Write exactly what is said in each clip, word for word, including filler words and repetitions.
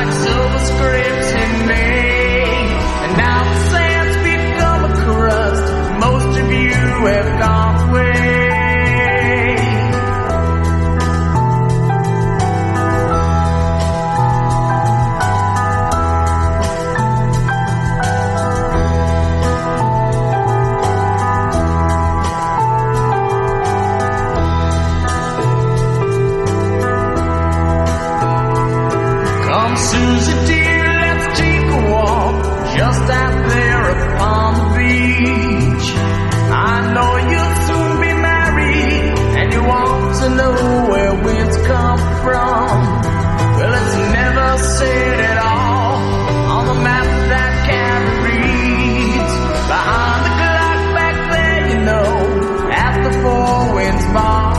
like silver scripts in May. And now the sand's become a crust. Most of you have gone away. Susie dear, let's take a walk just out there upon the beach. I know you'll soon be married and you want to know where winds come from. Well, it's never said at all on the map that Canada reads. Behind the clock back there, you know, at the Four Winds Bar.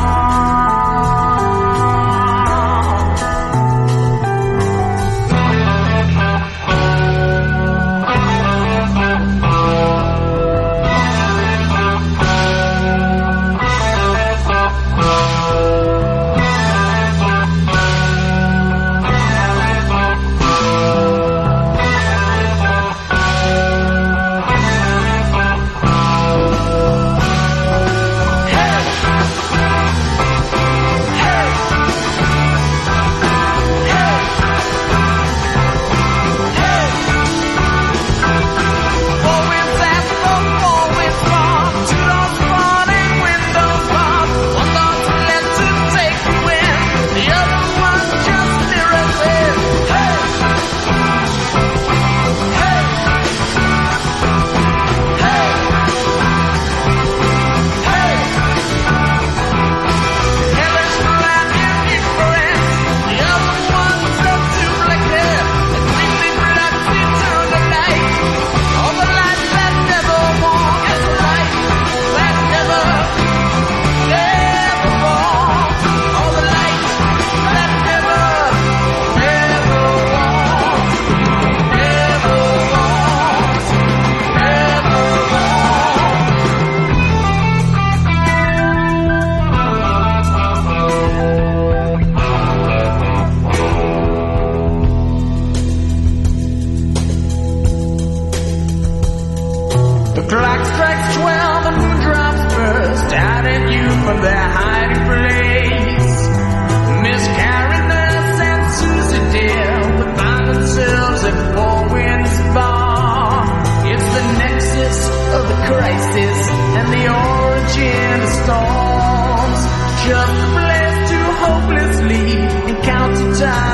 Just a place to hopelessly encounter time.